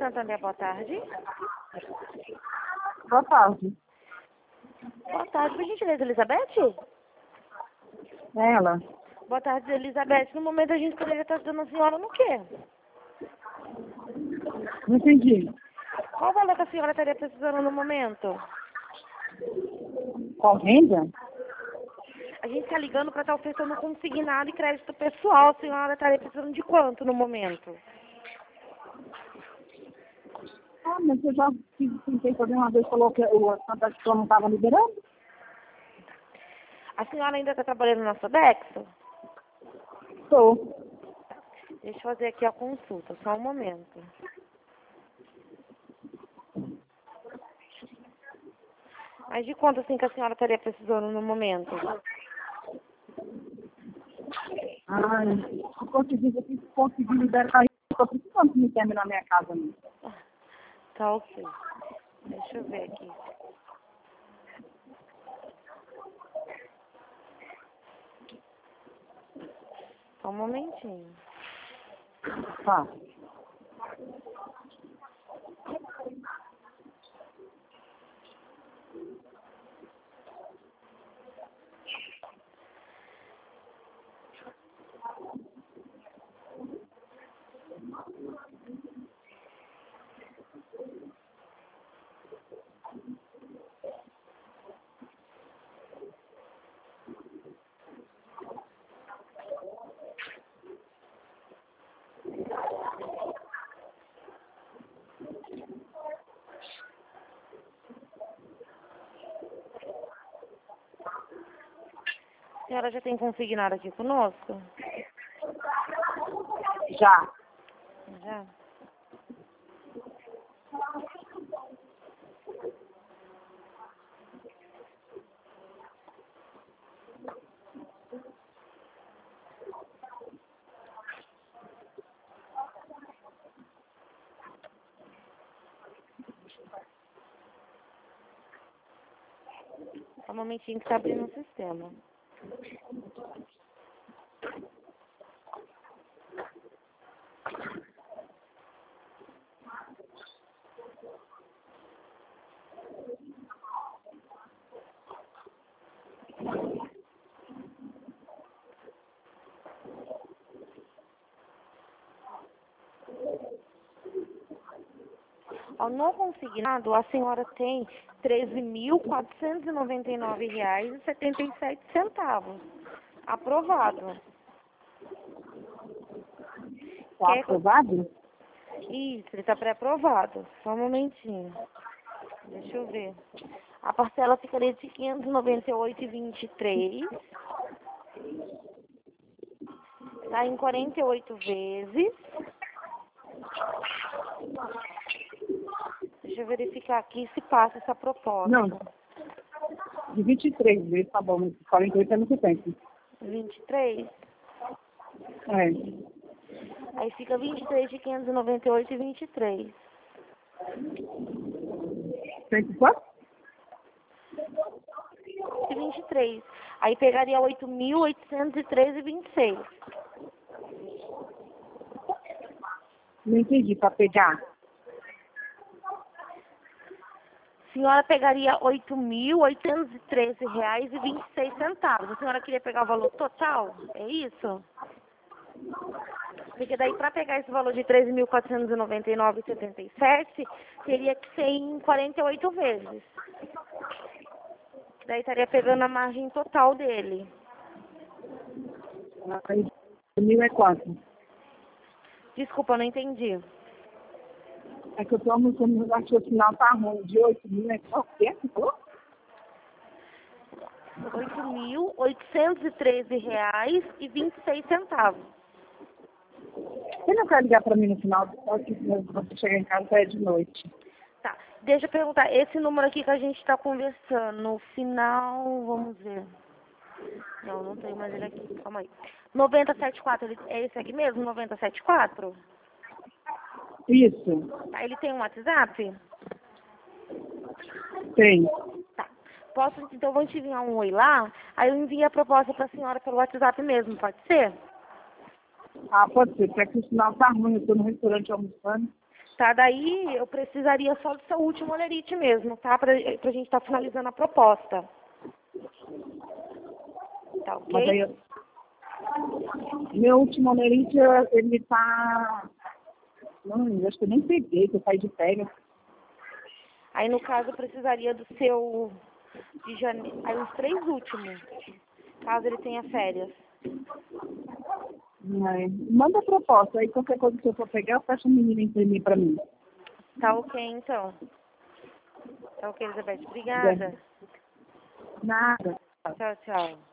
Santander, boa tarde. Boa tarde. Boa tarde, por gentileza, Elizabeth? É ela. Boa tarde, Elizabeth. No momento a gente poderia estar ajudando a senhora no quê? Não entendi. Qual valor que a senhora estaria precisando no momento? Qual renda? A gente está ligando para estar oferecendo consignado e crédito pessoal. A senhora estaria precisando de quanto no momento? Ah, mas eu já tentei fazer uma vez, falou que o Santa Cruz não estava liberando. A senhora ainda está trabalhando na Sodexo? Estou. Deixa eu fazer aqui a consulta, só um momento. Mas de quanto assim que a senhora estaria precisando no momento? Ai, se conseguir liberar, eu estou precisando que me terminar minha casa. Né? Tá ok. Deixa eu ver aqui. Só um momentinho. Tá. A senhora já tem consignado aqui conosco? Já. Já? Só um momentinho que está abrindo o sistema. No consignado, a senhora tem R$ 13.499,77. Aprovado. Está aprovado? Isso, ele está pré-aprovado. Só um momentinho. Deixa eu ver. A parcela ficaria de R$ 598,23. Está em 48 vezes. Deixa eu verificar aqui se passa essa proposta. Não. De 23 vezes, tá bom. 48 é muito tempo. 23? É. Aí fica 23 de 598,23. Tem quanto? E 23. Aí pegaria 8.813,26. Não entendi, para pegar. A senhora pegaria R$ 8.813,26. A senhora queria pegar o valor total? É isso? Porque daí, para pegar esse valor de R$ 13.499,77, teria que ser em 48 vezes. Daí estaria pegando a margem total dele. Aí, 1.000 é quanto? Desculpa, eu não entendi. É que eu estou almoçando, eu acho que o sinal tá ruim. De 8.000 é quanto? Você falou? R$ 8.813,26. Você não quer ligar para mim no final? Pode, você chegar em casa é de noite. Tá, deixa eu perguntar, esse número aqui que a gente está conversando, no final, vamos ver. Não, não tem mais ele aqui, calma aí. 974, é esse aqui mesmo, 974? Isso. Tá, ele tem um WhatsApp? Tem. Tá. Posso, então, eu vou te enviar um oi lá, aí eu envio a proposta para a senhora pelo WhatsApp mesmo, pode ser? Ah, pode ser, porque aqui o sinal tá ruim, eu estou no restaurante almoçando. tá? Daí eu precisaria só do seu último olerite mesmo, tá? Pra gente estar finalizando a proposta. Tá ok? Mas aí, meu último olerite, ele tá... Não, eu acho que eu nem peguei, que eu saí de pega. Aí, no caso, eu precisaria do seu de janeiro, aí os 3 últimos, caso ele tenha férias. Manda a proposta, aí qualquer coisa que eu for pegar, eu peço o menino imprimir pra mim. Tá ok, então. Tá ok, Elizabeth. Obrigada. Nada. Tchau, tchau.